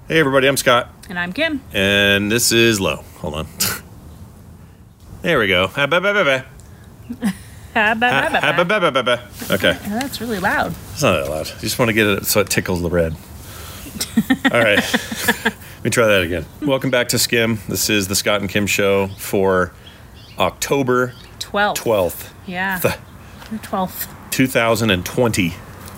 Hey everybody, I'm Scott. And I'm Kim. And this is Low. Hold on. There we go. Okay. That's really loud. It's not that loud. You just want to get it so it tickles the red. All right. Let me try that again. Welcome back to Skim. This is the Scott and Kim show for October 12th. Yeah. The 12th. 2020.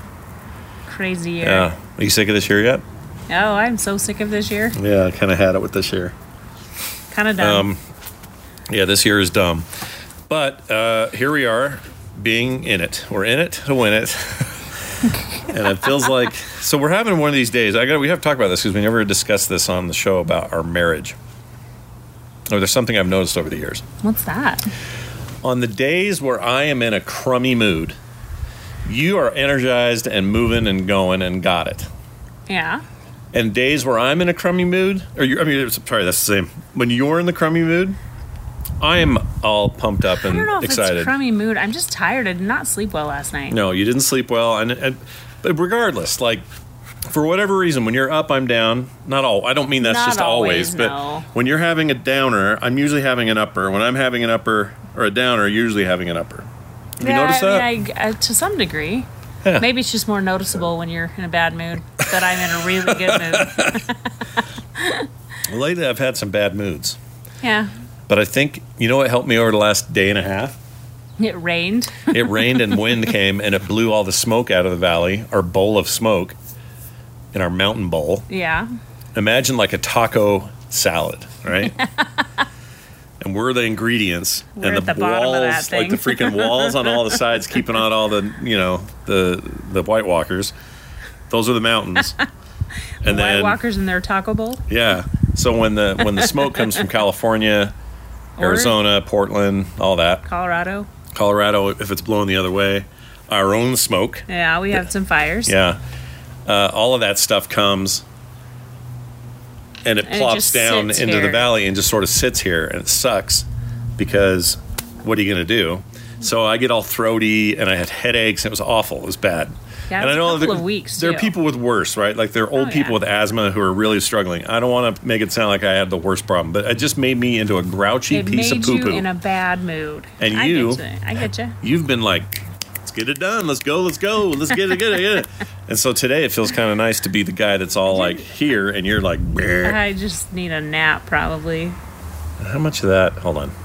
Crazy year. Yeah. Are you sick of this year yet? Oh, I'm so sick of this year. Yeah, I kind of had it with this year. Kind of dumb. Yeah, this year is dumb. But here we are, being in it. We're in it to win it. And it feels like... So we're having one of these days. We have to talk about this because we never discussed this on the show about our marriage. Oh, there's something I've noticed over the years. What's that? On the days where I am in a crummy mood, you are energized and moving and going and got it. Yeah. And days where I'm in a crummy mood, that's the same. When you're in the crummy mood, I am all pumped up and excited. I don't know if it's a crummy mood. I'm just tired. I did not sleep well last night. No, you didn't sleep well. But regardless, like, for whatever reason, when you're up, I'm down. I don't mean that's not just always. No. But when you're having a downer, I'm usually having an upper. When I'm having an upper or a downer, usually having an upper. Have you noticed that? I to some degree. Yeah. Maybe it's just more noticeable when you're in a bad mood, but I'm in a really good mood. Well, lately I've had some bad moods. Yeah. But I think, you know what helped me over the last day and a half? It rained. It rained and wind came and it blew all the smoke out of the valley, our bowl of smoke, in our mountain bowl. Yeah. Imagine like a taco salad, right? And we're the ingredients. We're and at the the bottom walls, of that thing. like the freaking walls on all the sides, keeping out all the, the White Walkers. Those are the mountains. And White Walkers in their taco bowl? Yeah. So when the smoke comes from California, Arizona, Portland, all that. Colorado, if it's blowing the other way. Our own smoke. Yeah, we have some fires. Yeah. All of that stuff comes and it plops down into the valley and just sort of sits here, and it sucks because what are you going to do? So I get all throaty and I had headaches and it was awful. It was bad. Yeah, and I know a couple of weeks, there are people with worse, right? Like there are old people with asthma who are really struggling. I don't want to make it sound like I had the worst problem, but it just made me into a grouchy piece of poo-poo. It made you in a bad mood. And I get you. You've been like, let's get it done. Let's go. Let's get it. And so today it feels kind of nice to be the guy that's all like here, and you're like, bleh. I just need a nap, probably. How much of that? Hold on.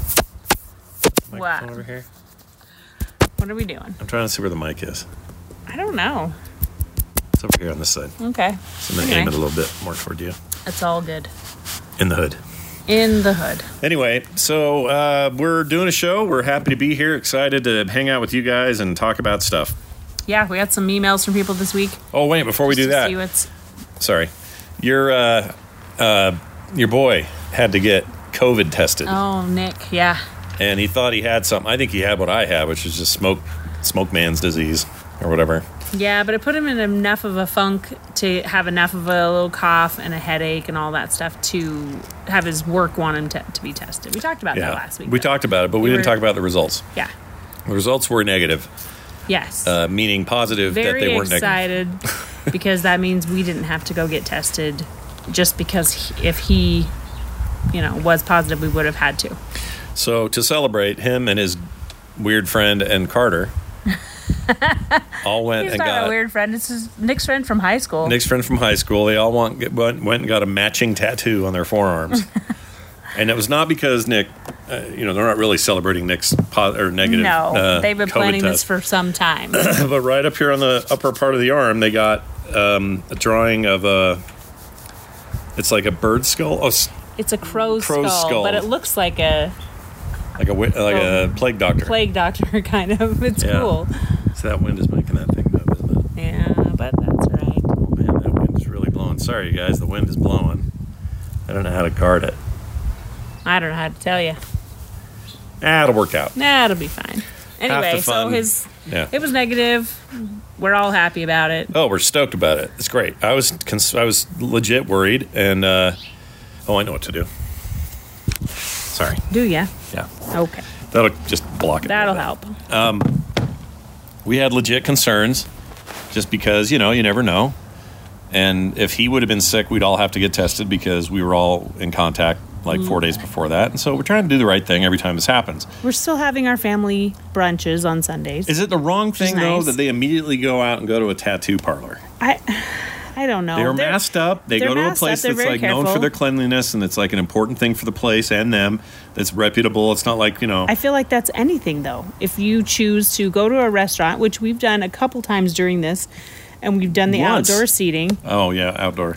What? Over here. What are we doing? I'm trying to see where the mic is. I don't know. It's over here on this side. Okay. So I'm going to aim it a little bit more toward you. It's all good. In the hood. In the hood. Anyway, so we're doing a show. We're happy to be here. Excited to hang out with you guys and talk about stuff. Yeah, we got some emails from people this week. Oh, wait, before we do that. Sorry. Your boy had to get COVID tested. Oh, Nick, yeah. And he thought he had something. I think he had what I have, which is just smoke man's disease or whatever. Yeah, but it put him in enough of a funk to have enough of a little cough and a headache and all that stuff to have his work want him to be tested. We talked about that last week. We talked about it, but we didn't talk about the results. Yeah. The results were negative. Yes. Meaning positive that they weren't negative. Very excited because that means we didn't have to go get tested just because if he, was positive, we would have had to. So to celebrate, him and his weird friend and Carter all went He's and not got a weird friend. It's Nick's friend from high school. They all went and got a matching tattoo on their forearms. And it was not because Nick, they're not really celebrating Nick's negative. No, they've been COVID planning test. this for some time. But right up here on the upper part of the arm, they got a drawing of it's like a bird skull. Oh, it's a crow's skull, but it looks like a plague doctor. Plague doctor, kind of. It's cool. So that wind is making that thing move, isn't it? Yeah, but that's right. Oh, man, that wind is really blowing. Sorry, you guys, the wind is blowing. I don't know how to guard it. I don't know how to tell you. It'll work out. It'll be fine. Anyway, so it was negative. We're all happy about it. Oh, we're stoked about it. It's great. I was legit worried, and I know what to do. Sorry. Do ya? Yeah. Okay. That'll just block it. That'll help. We had legit concerns, just because you never know, And if he would have been sick, we'd all have to get tested because we were all in contact like 4 days before that. And so we're trying to do the right thing every time this happens. We're still having our family brunches on Sundays. Is it the wrong thing, though, nice. that they immediately go out and go to a tattoo parlor? I don't know. They're masked up. They go to a place that's like known for their cleanliness, and it's like an important thing for the place and them. That's reputable. It's not like, I feel like that's anything, though. If you choose to go to a restaurant, which we've done a couple times during this, and we've done the outdoor seating. Oh, yeah, outdoor.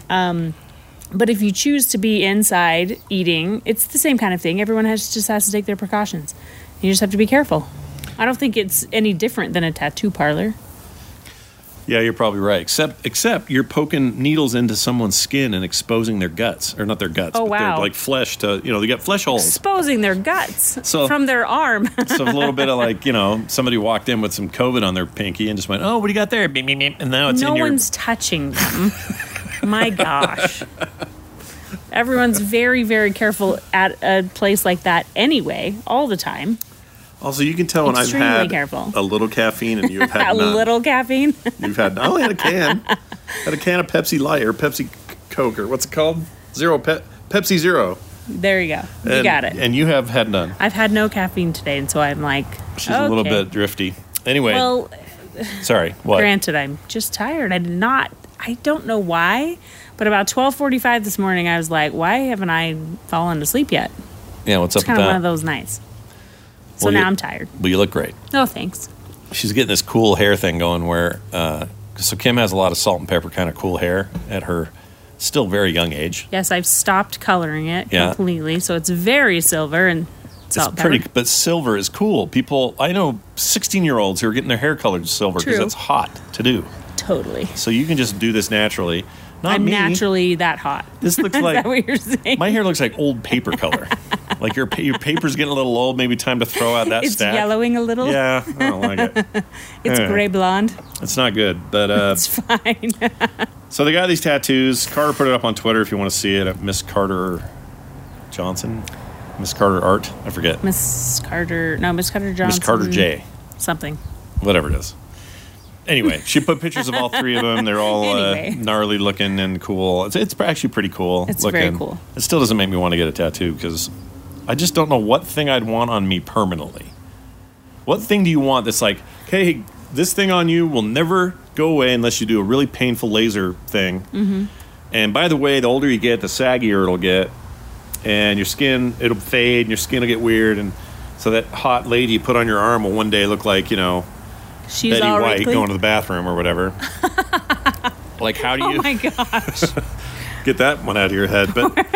But if you choose to be inside eating, it's the same kind of thing. Everyone just has to take their precautions. You just have to be careful. I don't think it's any different than a tattoo parlor. Yeah, you're probably right. Except you're poking needles into someone's skin and exposing their guts, or not their guts, but their like flesh to, they got flesh holes. Exposing their guts from their arm. So a little bit of like, somebody walked in with some COVID on their pinky and just went, "Oh, what do you got there?" Beep, beep, beep. And now it's in your... No one's touching them. My gosh. Everyone's very, very careful at a place like that anyway, all the time. Also, you can tell when I've had a little caffeine and you've had none. A little caffeine? You've had... I only had a can. Had a can of Pepsi Light or Pepsi Coke or what's it called? Pepsi Zero. There you go. You got it. And you have had none. I've had no caffeine today, and so I'm like, she's a little bit drifty. Anyway. Well... Sorry, what? Granted, I'm just tired. I don't know why, but about 12:45 this morning, I was like, why haven't I fallen asleep yet? Yeah, what's up with that? It's kind of one of those nights. So now I'm tired. But you look great. Oh, thanks. She's getting this cool hair thing going where, so Kim has a lot of salt and pepper kind of cool hair at her still very young age. Yes, I've stopped coloring it completely, so it's very silver and salt and pepper. But silver is cool. I know 16-year-olds who are getting their hair colored silver because it's hot to do. Totally. So you can just do this naturally. I'm naturally that hot. This looks like... Is that what you're saying? My hair looks like old paper color. Like your paper's getting a little old. Maybe time to throw out that stack. It's yellowing a little. Yeah, I don't like it. It's gray blonde. It's not good, but... it's fine. So they got these tattoos. Carter put it up on Twitter if you want to see it at Miss Carter Johnson. Miss Carter Art. I forget. Miss Carter Johnson. Miss Carter J. Something. Whatever it is. Anyway, she put pictures of all three of them. They're all gnarly looking and cool. It's actually pretty cool. It's looking. very cool. It still doesn't make me want to get a tattoo because I just don't know what thing I'd want on me permanently. What thing do you want that's like, hey, this thing on you will never go away unless you do a really painful laser thing. Mm-hmm. And by the way, the older you get, the saggier it'll get. And your skin, it'll fade and your skin will get weird. And so that hot lady you put on your arm will one day look like, She's Betty all White wrinkly. going to the bathroom or whatever. Like, how do you... Oh, my gosh. Get that one out of your head. But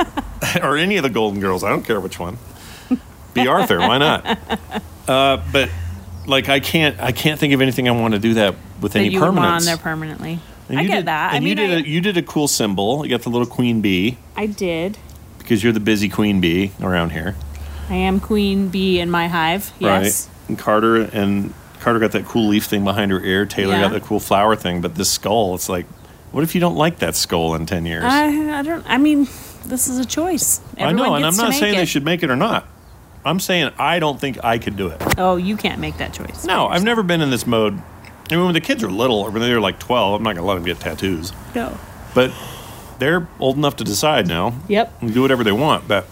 or any of the Golden Girls. I don't care which one. Be Arthur. Why not? But, like, I can't think of anything I want to do that with any you permanence. Want on there permanently. I get that. And you did a cool symbol. You got the little queen bee. I did. Because you're the busy queen bee around here. I am queen bee in my hive. Yes. Right. And Carter got that cool leaf thing behind her ear. Taylor got the cool flower thing. But this skull, it's like, what if you don't like that skull in 10 years? I mean, this is a choice. Everyone I know, and I'm not saying they should make it or not. I'm saying I don't think I could do it. Oh, you can't make that choice. No, I've never been in this mode. I mean, when the kids are little, or when they're like 12, I'm not going to let them get tattoos. No. But they're old enough to decide now. Yep. And do whatever they want. But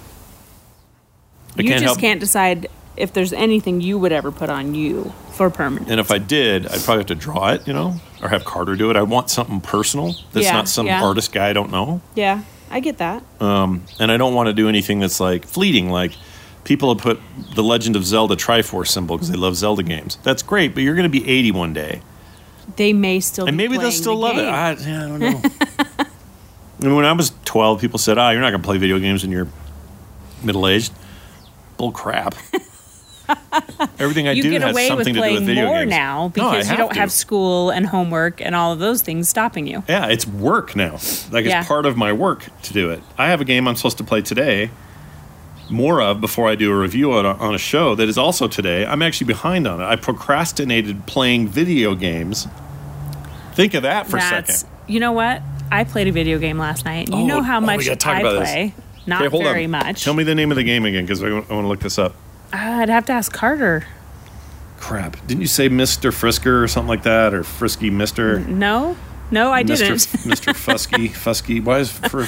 you can't decide if there's anything you would ever put on you for permanent. And if I did, I'd probably have to draw it, or have Carter do it. I want something personal that's not some artist guy I don't know. Yeah, I get that. And I don't want to do anything that's like fleeting, like people have put the Legend of Zelda Triforce symbol because they love Zelda games. That's great, but you're going to be 80 one day. They may still and be maybe they'll still love game. it. I don't know. I mean, when I was 12, people said, you're not going to play video games when you're middle-aged. Bull crap. Everything I do has something to do with video games. You get away with playing more now because you don't have school and homework and all of those things stopping you. Yeah, it's work now. Like, it's part of my work to do it. I have a game I'm supposed to play today, more of before I do a review on a show that is also today. I'm actually behind on it. I procrastinated playing video games. Think of that for a second. You know what? I played a video game last night, and you know how much I play. Not very much. Tell me the name of the game again, because I want to look this up. I'd have to ask Carter. Crap. Didn't you say Mr. Frisker or something like that? Or Frisky Mister? No. No, I didn't. Mr. Fusky. Why is for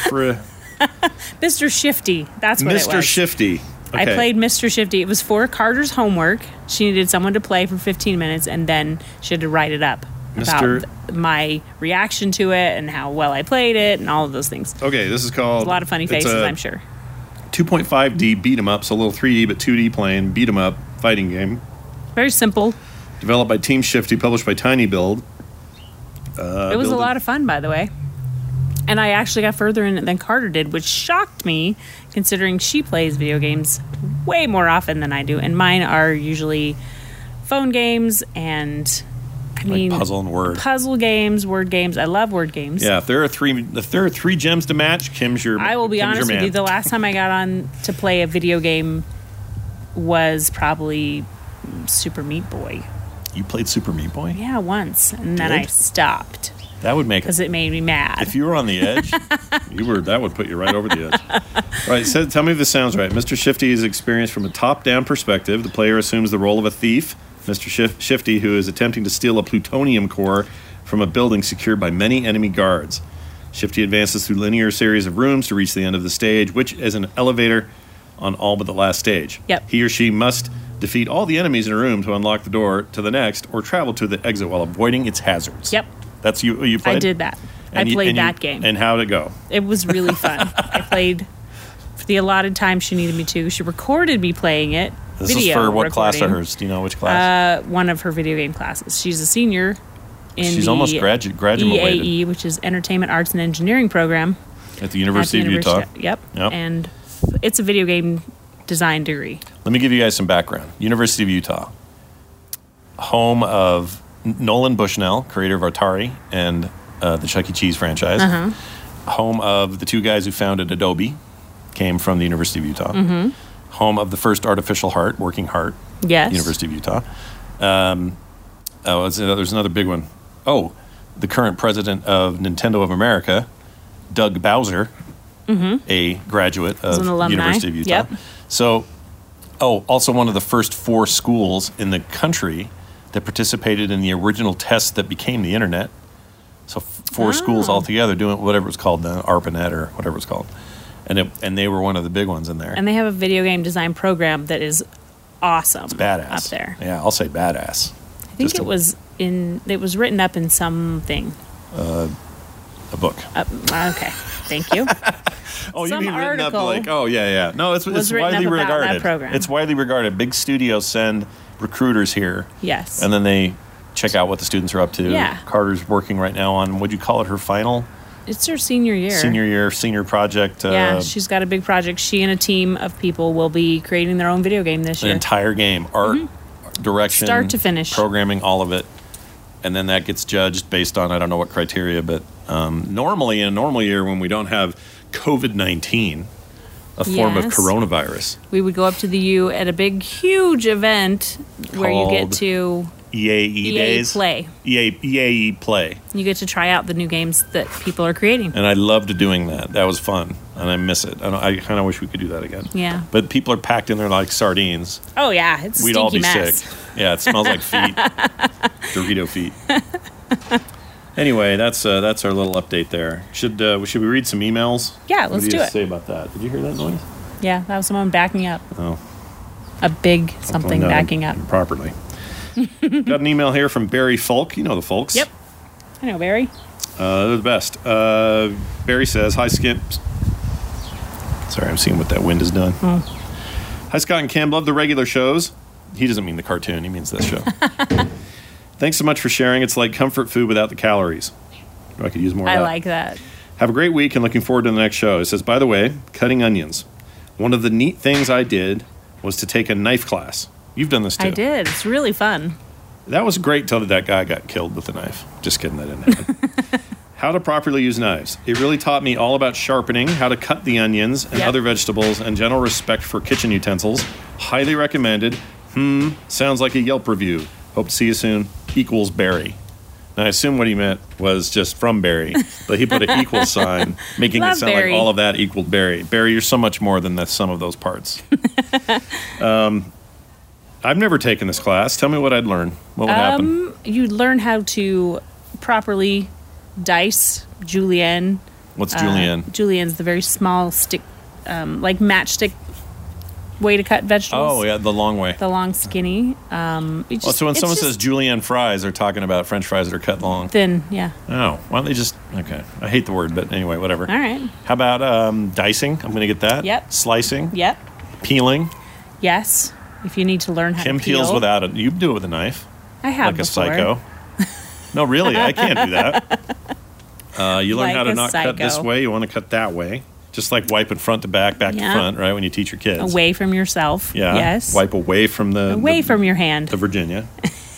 Mr. Shifty. That's what it was. Mr. Shifty? Okay. I played Mr. Shifty. It was for Carter's homework. She needed someone to play for 15 minutes, and then she had to write it up about my reaction to it and how well I played it and all of those things. Okay, this is called... A lot of funny faces, I'm sure. 2.5D beat 'em up, so a little 3D but 2D playing beat 'em up fighting game. Very simple. Developed by Team Shifty, published by Tiny Build. It was a lot of fun, by the way. And I actually got further in it than Carter did, which shocked me, considering she plays video games way more often than I do. And mine are usually phone games and, puzzle and word. Puzzle games, word games. I love word games. Yeah, if there are three gems to match, Kim's your man. I will be honest with you. The last time I got on to play a video game was probably Super Meat Boy. You played Super Meat Boy? Yeah, once. And then I stopped. That would make because it made me mad. If you were on the edge, that would put you right over the edge. Right, so tell me if this sounds right. Mr. Shifty is experienced from a top-down perspective. The player assumes the role of a thief. Mr. Shifty, who is attempting to steal a plutonium core from a building secured by many enemy guards. Shifty advances through a linear series of rooms to reach the end of the stage, which is an elevator on all but the last stage. Yep. He or she must defeat all the enemies in a room to unlock the door to the next, or travel to the exit while avoiding its hazards. Yep. That's you played? I did that. I played that game. And how'd it go? It was really fun. I played for the allotted time she needed me to. She recorded me playing it. This is for what class of hers? Do you know which class? One of her video game classes. She's a senior in She's almost graduated. EAE, which is Entertainment Arts and Engineering program. At the University of Utah. Yep. And it's a video game design degree. Let me give you guys some background. University of Utah. Home of Nolan Bushnell, creator of Atari and the Chuck E. Cheese franchise. Home of the two guys who founded Adobe, came from the University of Utah. Home of the first artificial heart, Working Heart. Yes. University of Utah. There's another big one. Oh, the current president of Nintendo of America, Doug Bowser, a graduate of University of Utah. Yep. So, also one of the first 4 schools in the country that participated in the original test that became the internet. So 4 schools altogether doing whatever it's called then, ARPANET or whatever it's called. And they were one of the big ones in there. And they have a video game design program that is awesome. It's badass. Up there. Yeah, I'll say badass. I think it was written up in something. A book. Okay. Thank you. You mean written up like, yeah. No, it's widely regarded. It's widely regarded. Big studios send recruiters here. Yes. And then they check out what the students are up to. Yeah. Carter's working right now on, would you call it her final? It's her senior year. Senior project. Yeah, she's got a big project. She and a team of people will be creating their own video game this year. An entire game. Art, direction. Start to finish. Programming, all of it. And then that gets judged based on, I don't know what criteria, but normally in a normal year when we don't have COVID-19, a form of coronavirus. We would go up to the U at a big, huge event where you get to... EAE days? Play. EAE Play. You get to try out the new games that people are creating. And I loved doing that. That was fun. And I miss it. I kind of wish we could do that again. Yeah. But people are packed in there like sardines. Oh, yeah. It's a We'd all be mess. sick. Yeah, it smells like feet. Dorito feet. Anyway, that's our little update there. Should we read some emails? Yeah, let's do it. What do you say about that? Did you hear that noise? Yeah, that was someone backing up. Oh. A big something backing up. Properly. Got an email here from Barry Folk. You know the Folks. Yep. I know Barry. They're the best. Barry says, "Hi, Skip." Sorry, I'm seeing what that wind is doing. Hi, Scott and Kim. Love the regular shows. He doesn't mean the cartoon. He means this show. Thanks so much for sharing. It's like comfort food without the calories. I could use more of that. I like that. Have a great week and looking forward to the next show. It says, by the way, cutting onions. One of the neat things I did was to take a knife class. You've done this too. I did. It's really fun. That was great till that guy got killed with a knife. Just kidding, that didn't happen. How to properly use knives. It really taught me all about sharpening, how to cut the onions and other vegetables, and general respect for kitchen utensils. Highly recommended. Sounds like a Yelp review. Hope to see you soon. Equals Barry. Now, I assume what he meant was just from Barry, but he put an equal sign, making it sound like all of that equaled Barry. Barry, you're so much more than the sum of those parts. I've never taken this class. Tell me what I'd learn. What would happen? You'd learn how to properly dice, julienne. What's julienne? Julienne's the very small stick, like matchstick way to cut vegetables. Oh, yeah, the long way. The long, skinny. So when someone says julienne fries, they're talking about French fries that are cut long. Thin, yeah. Oh, why don't they just... Okay, I hate the word, but anyway, whatever. All right. How about dicing? I'm going to get that. Yep. Slicing. Yep. Peeling. Yes, if you need to learn how Kim to peel. peels without it. You do it with a knife. I have like before. a psycho. No, really, I can't do that. You learn Like how to a not cut this psycho. way. You want to cut that way. Just like wiping front to back to Yeah. front, right? When you teach your kids. Away from yourself. Yeah. Yes. Wipe away from Away from your hand. the Virginia.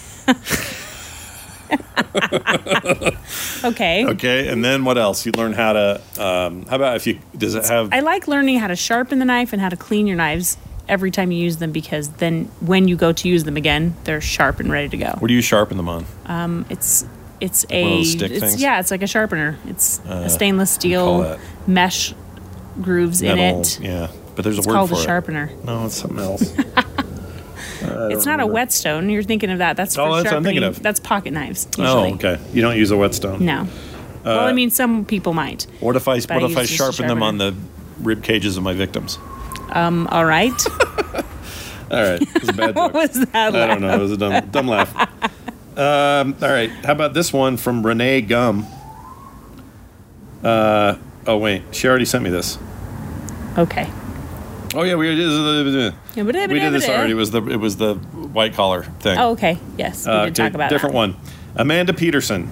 Okay. Okay, and then what else? You learn how to. How about if you? Does it have? I like learning how to sharpen the knife and how to clean your knives every time you use them, because then when you go to use them again, they're sharp and ready to go. What do you sharpen them on? It's one of those stick things? Yeah, it's like a sharpener. It's a stainless what do you call steel that? mesh grooves Metal, in it. Yeah, but there's It's a word called for a it. sharpener. No, it's something else. It's not a whetstone. You're thinking of that. That's for Oh, that's what I'm sharpening. thinking of. That's pocket knives. Oh, Usually. okay. You don't use a whetstone. No. Well, I mean, some people might. What if I But I use just a sharpen them on sharpener. the rib cages of my victims? All right. All right, it was a bad What joke. was that? I don't know. It was a dumb laugh. All right. How about this one from Renee Gum? Oh wait, she already sent me this. Okay. Oh yeah, we did this already. It was the white collar thing. Oh, okay. Yes, we did talk about different that. one. Amanda Peterson.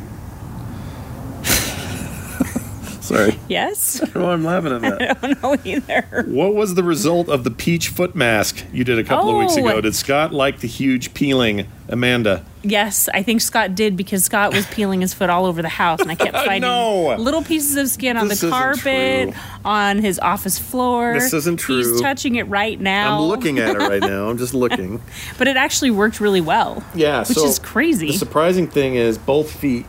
Sorry, Yes. I don't know why I'm laughing at that. I don't know either. What was the result of the peach foot mask you did a couple of weeks Oh. ago? Did Scott like the huge peeling, Amanda? Yes, I think Scott did, because Scott was peeling his foot all over the house, and I kept finding No. little pieces of skin on This the isn't carpet, true. on his office floor. This isn't true. He's touching it right now. I'm looking at it right now. I'm just looking. But it actually worked really well. Yeah, Which so is crazy. The surprising thing is both feet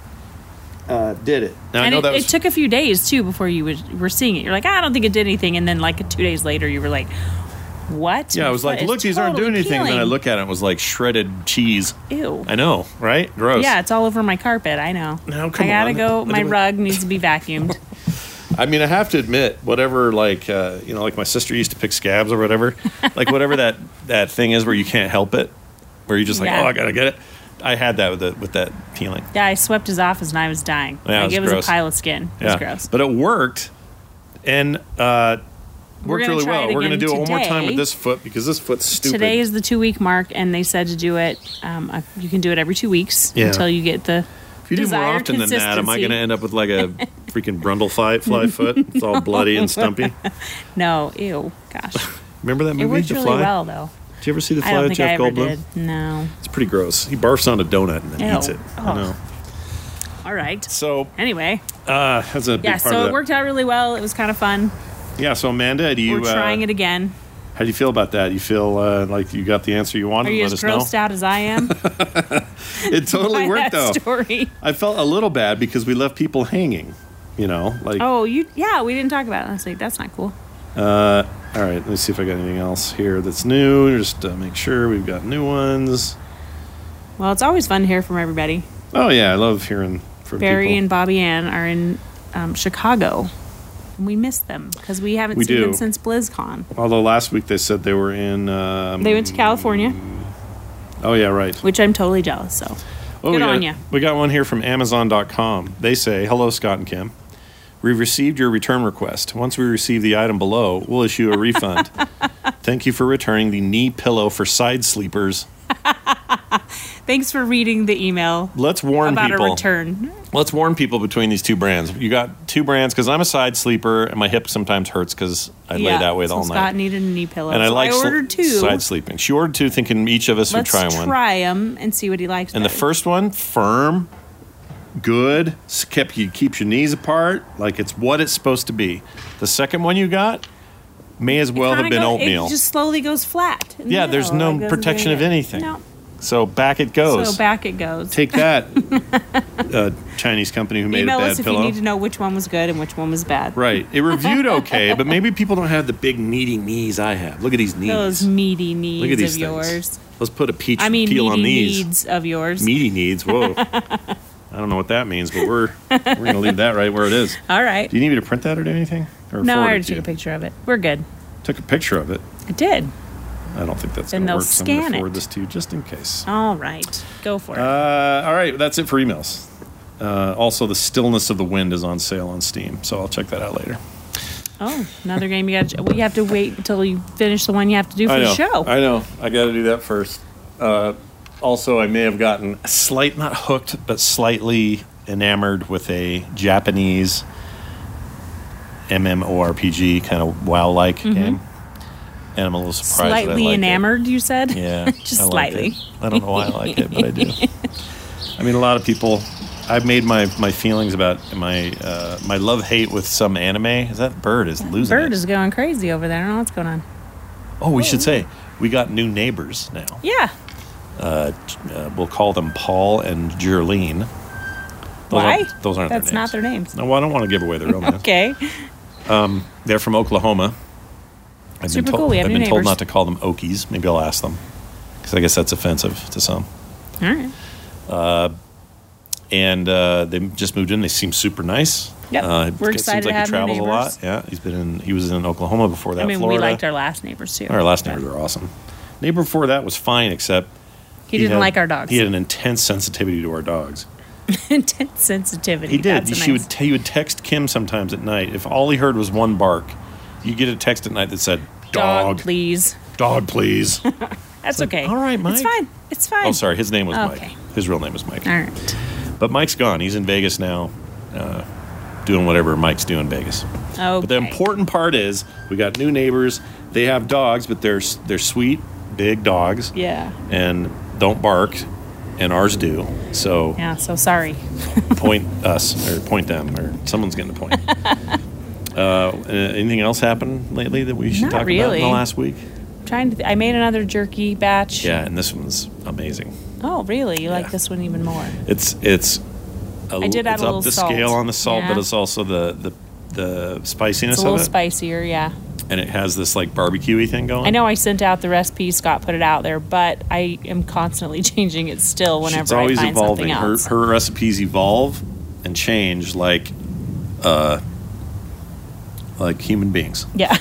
did it. Now, I And know that it was took a few days, too, before you were seeing it. You're like, I don't think it did anything. And then, like, 2 days later, you were like, what? yeah. I My was like, foot is look, these aren't doing totally anything. And then I peeling. look at it, it was like shredded cheese. Ew. I know, right? Gross. Yeah, it's all over my carpet. I know. Now, come I gotta on. go. My Look at rug needs to be vacuumed. I mean, I have to admit, whatever, like, like my sister used to pick scabs or whatever, like whatever that thing is where you can't help it, where you're just like, Yeah. oh, I gotta get it. I had that with that peeling. Yeah, I swept his office and I was dying. Yeah, it Like, was it was gross. a pile of skin. It was gross. But it worked, and worked gonna really try well. it We're gonna again do it one more time today. with this foot because this foot's stupid. Today is the 2-week mark, and they said to do it. You can do it every 2 weeks Yeah. until you get the. If you do more desired often than that, am I consistency. going to end up with like a freaking Brundle fly foot? It's all bloody and stumpy. No, ew, gosh, Remember that movie, it worked The really Fly? well though. Did you ever see The Fly I don't with think I Jeff ever Goldblum? did. No. It's pretty gross. He barfs on a donut and then Ew. eats it. I Oh. know. All right. So Anyway, that's a big yeah. part So of it that. worked out really well. It was kind of fun. Yeah. So Amanda, do you? We're trying it again. How do you feel about that? You feel like you got the answer you wanted? Are you Let as us know. grossed out as I am? It totally by worked that though. story? I felt a little bad because we left people hanging. Like. Oh, yeah, we didn't talk about it. I was like, that's not cool. All right, let me see if I got anything else here that's new. Just to make sure we've got new ones. Well, it's always fun to hear from everybody. Oh yeah, I love hearing from Barry people. and Bobby Ann are in Chicago. And we miss them because we haven't We seen do. them since BlizzCon. Although last week they said they were in. They went to California, Oh yeah, right. which I'm totally jealous. So Oh, good we on got, ya. We got one here from Amazon.com. They say, "Hello, Scott and Kim. We've received your return request. Once we receive the item below, we'll issue a refund. Thank you for returning the knee pillow for side sleepers. Thanks for reading the email Let's warn about people. a return. Let's warn people between these two brands. You got two brands because I'm a side sleeper and my hip sometimes hurts because I lay that way so all Scott night. needed a knee pillow. And I so like I ordered two. side sleeping. She ordered two, thinking each of us Let's would try one. try them and see what he likes. And the better. first one, firm, good, keeps your knees apart, like it's what it's supposed to be. The second one you got may as well have Kinda been go- oatmeal. It just slowly goes flat. in the Yeah, there's middle. no It doesn't protection do of it. anything. No. So back it goes. So back it goes. Take that, Chinese company who made Email a bad us if pillow. you need to know which one was good and which one was bad. Right. It reviewed okay, but maybe people don't have the big meaty knees I have. Look at these knees. Those meaty Look at needs these of things. yours. Let's put a peach I mean, peel on meaty these. needs of yours. Meaty needs. Whoa. I don't know what that means, but we're going to leave that right where it is. All right. Do you need me to print that or do anything? Or No, I forward it already to took you? a picture of it. We're good. Took a picture of it. I did. I don't think that's Then going to they'll work. So I'm going scan to it. forward this to you just in case. All right. Go for it. All right, that's it for emails. Also, The Stillness of the Wind is on sale on Steam, so I'll check that out later. Oh, another game you got. You have to wait until you finish the one you have to do for the show. I know. I got to do that first. Also, I may have gotten not hooked, but slightly enamored with a Japanese MMORPG kind of WoW-like game. And I'm a little surprised that I Slightly like enamored, you said? Yeah. Just I like slightly. it. I don't know why I like it, but I do. I mean, a lot of people... I've made my feelings about my love-hate with some anime. That bird is losing it. Bird is going crazy over there. I don't know what's going on. Oh, we should say, we got new neighbors now. Yeah. We'll call them Paul and Jerlene. Why? Those aren't That's their names. not their names. No, well, I don't want to give away their real names. Okay. They're from Oklahoma. Super cool. We have I've new been told neighbors. not to call them Okies. Maybe I'll ask them. Because I guess that's offensive to some. All right. And they just moved in. They seem super nice. Yep. We're excited seems like to have he travels new a lot. neighbors. Yeah, he was in Oklahoma before that. I mean, Florida. we liked our last neighbors, too. Our last neighbors are awesome. Neighbor before that was fine, except He didn't like our dogs. He had an intense sensitivity to our dogs. Intense sensitivity. He did. That's He would text Kim sometimes at night. If all he heard was one bark, you get a text at night that said, Dog, please. Dog, please. That's okay. All right, Mike. It's fine. It's fine. Oh, sorry. His name was Okay. Mike. His real name was Mike. All right. But Mike's gone. He's in Vegas now, doing whatever Mike's doing in Vegas. Okay. But the important part is we got new neighbors. They have dogs, but they're sweet, big dogs. Yeah. And don't bark, and ours do. So Yeah, so sorry. point us, or point them, or someone's getting the point. Anything else happen lately that we should Not talk about really. in the last week? I made another jerky batch. Yeah, and this one's amazing. Oh, really? You like Yeah. this one even more? It's I did add it's a little up the salt. scale on the salt, Yeah. but it's also the spiciness It's a little of it, spicier, yeah. and it has this like barbecue-y thing going. I know I sent out the recipe, Scott put it out there, but I am constantly changing it still whenever It's always I find evolving. something else. Her recipes evolve and change like human beings. Yeah.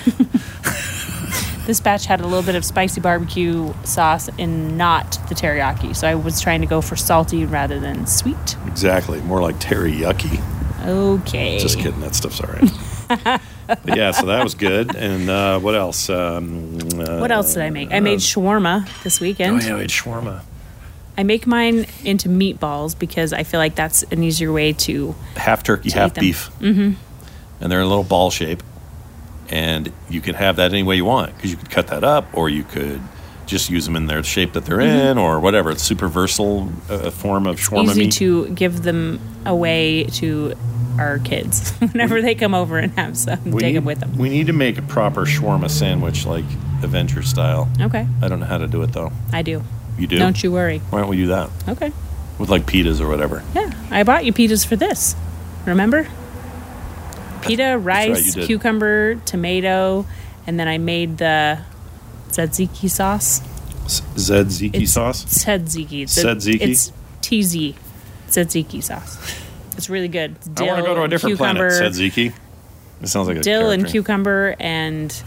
This batch had a little bit of spicy barbecue sauce and not the teriyaki. So I was trying to go for salty rather than sweet. Exactly, more like teriyaki. Okay. Just kidding, that stuff's all right. But yeah, so that was good. And what else? What else did I make? I made shawarma this Oh weekend. yeah, we had shawarma. I make mine into meatballs because I feel like that's an easier way to... Half turkey, To half eat them. beef. Mm-hmm. And they're in a little ball shape. And you can have that any way you want, because you could cut that up, or you could just use them in their shape that they're in, or whatever. It's super versatile form of shawarma easy meat. to give them away to our kids whenever they come over and have some. Take them with them. We need to make a proper shawarma sandwich, like Avenger style. Okay. I don't know how to do it, though. I do. You do? Don't you worry. Why don't we do that? Okay. With like pitas or whatever. Yeah. I bought you pitas for this. Remember? Pita, right, rice, you did. cucumber, tomato, and then I made the tzatziki sauce. Tzatziki sauce? Tzatziki. Tzatziki? It's TZ. Tzatziki sauce. It's really good. It's I want to go to a different planet. cucumber, Tzatziki. It sounds like a dill and character. cucumber and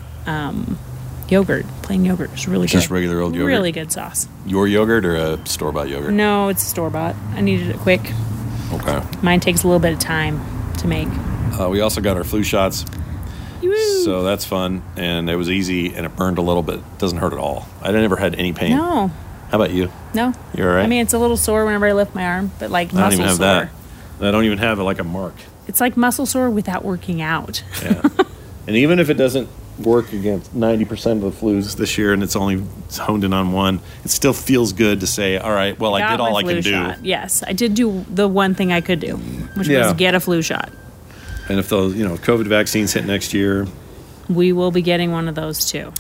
yogurt. Plain yogurt. It's really Just good. regular old yogurt? Really good sauce. Your yogurt or a store-bought yogurt? No, it's store-bought. I needed it quick. Okay. Mine takes a little bit of time to make. We also got our flu shots, Woo! so that's fun, and it was easy, and it burned a little bit. Doesn't hurt at all. I never had any pain. No. How about you? No. You all right? I mean, it's a little sore whenever I lift my arm, but like I don't muscle even have sore. that. I don't even have like a mark. It's like muscle sore without working out. Yeah. And even if it doesn't work against 90% of the flus this year, and it's only honed in on one, it still feels good to say, all right, well, I Got did all my I flu can do. shot. Yes, I did do the one thing I could do, which Yeah. was get a flu shot. And if those, COVID vaccines hit next year, We will be getting one of those too.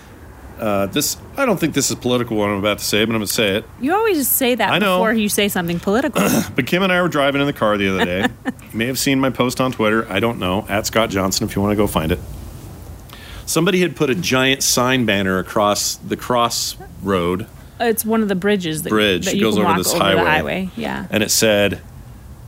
I don't think this is political what I'm about to say, but I'm going to say it. You always say that I know. before you say something political. But Kim and I were driving in the car the other day. You may have seen my post on Twitter. I don't know. @Scott Johnson if you want to go find it. Somebody had put a giant sign banner across the crossroad, It's one of the bridges that, Bridge. that It you goes can over walk this over the highway. highway. Yeah. and it said,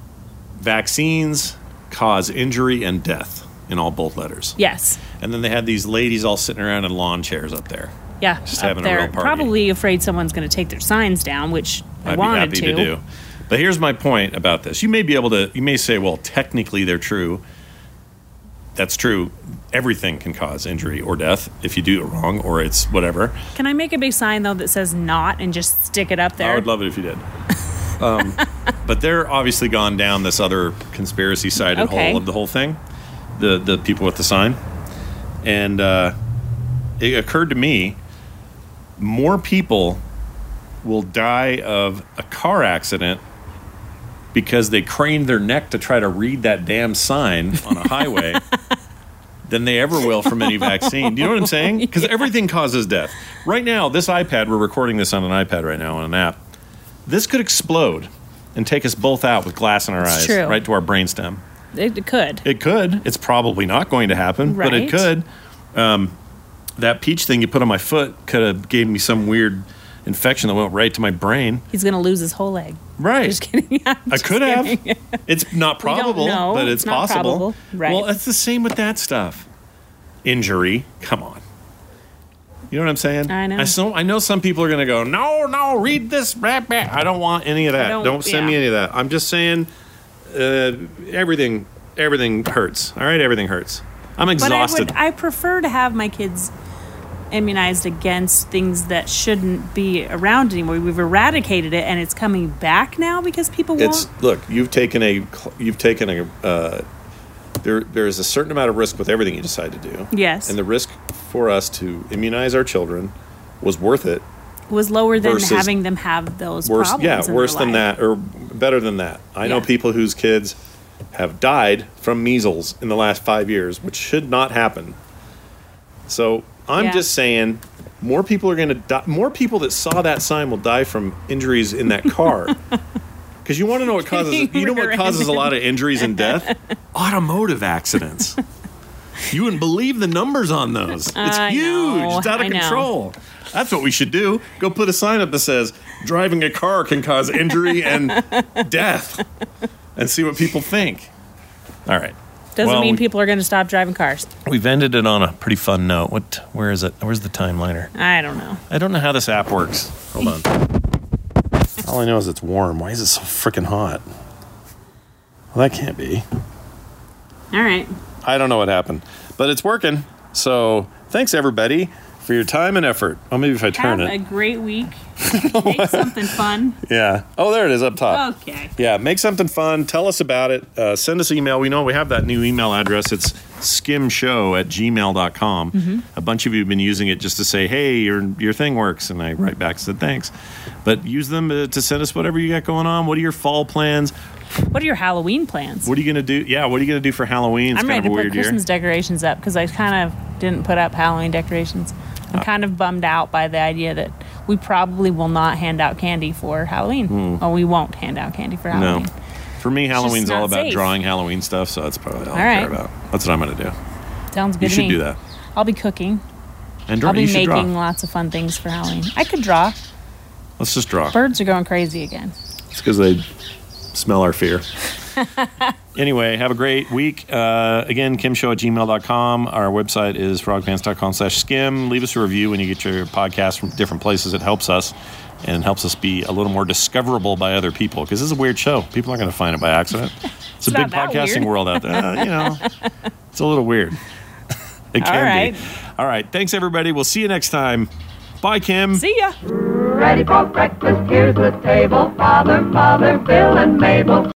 vaccines cause injury and death in both letters. Yes. And then they had these ladies all sitting around in lawn chairs up there. Yeah, just up having there. a real party. Probably afraid someone's going to take their signs down, which I wanted to do. But here's my point about this. You may say, well, technically they're true. That's true. Everything can cause injury or death if you do it wrong or it's whatever. Can I make a big sign, though, that says not and just stick it up there? I would love it if you did. But they're obviously gone down this other conspiracy-sided hole of the whole thing, the people with the sign. And it occurred to me, more people will die of a car accident because they craned their neck to try to read that damn sign on a highway than they ever will from any vaccine. Do you know what I'm saying? Because everything causes death. Right now, this iPad, we're recording this on an iPad right now on an app. This could explode and take us both out with glass in our eyes, true. right to our brainstem. It could. It could. It's probably not going to happen, but it could. That peach thing you put on my foot could have gave me some weird infection that went right to my brain. He's going to lose his whole leg. Right. Just kidding. I could have. It's not probable, but it's possible. Probable. Right. Well, it's the same with that stuff. Injury. Come on. You know what I'm saying? I know. I know some people are going to go, no, read this. I don't want any of that. Don't send me any of that. I'm just saying everything hurts. All right? Everything hurts. I'm exhausted. But I prefer to have my kids immunized against things that shouldn't be around anymore. We've eradicated it, and it's coming back now because people won't. Look, there is a certain amount of risk with everything you decide to do. Yes. And the risk for us to immunize our children was worth it. Was lower than having them have those problems. Yeah, worse than that, or better than that. I know people whose kids have died from measles in the last 5 years, which should not happen. So I'm just saying, more people are going to die. More people that saw that sign will die from injuries in that car. Because you want to know what causes? You know what causes a lot of injuries and death? Automotive accidents. You wouldn't believe the numbers on those. It's huge. It's out of control. That's what we should do. Go put a sign up that says, driving a car can cause injury and death. And see what people think. All right. Doesn't mean people are going to stop driving cars. We've ended it on a pretty fun note. Where is it? Where's the timeliner? I don't know. I don't know how this app works. Hold on. All I know is it's warm. Why is it so freaking hot? Well, that can't be. All right. I don't know what happened. But it's working. So thanks, everybody, for your time and effort. Oh, maybe if I turn it. Have a great week. Make something fun. Yeah. Oh, there it is up top. Okay. Yeah, make something fun. Tell us about it. Send us an email. We know we have that new email address. It's skimshow@gmail.com. Mm-hmm. A bunch of you have been using it just to say, hey, your thing works. And I write back and said, thanks. But use them to send us whatever you got going on. What are your fall plans? What are your Halloween plans? What are you going to do? Yeah, what are you going to do for Halloween? It's I'm ready kind of a to weird put Christmas decorations up because I kind of didn't put up Halloween decorations. I'm kind of bummed out by the idea that we probably will not hand out candy for Halloween. Or we won't hand out candy for Halloween. No. For me, Halloween's all about safe. drawing Halloween stuff, so that's probably all I care about. That's what I'm going to do. Sounds good to me. You should do that. I'll be cooking. And I'll be making lots of fun things for Halloween. I could draw. Let's just draw. Birds are going crazy again. It's because they smell our fear. Anyway, have a great week. Again, kimshow@gmail.com. Our website is frogpants.com/skim. Leave us a review when you get your podcast from different places. It helps us and helps us be a little more discoverable by other people because this is a weird show. People aren't going to find it by accident. It's a big podcasting world out there. It's a little weird. It can be. All right. Thanks, everybody. We'll see you next time. Bye, Kim. See ya. Ready for breakfast, here's the table. Father, Bill, and Mabel.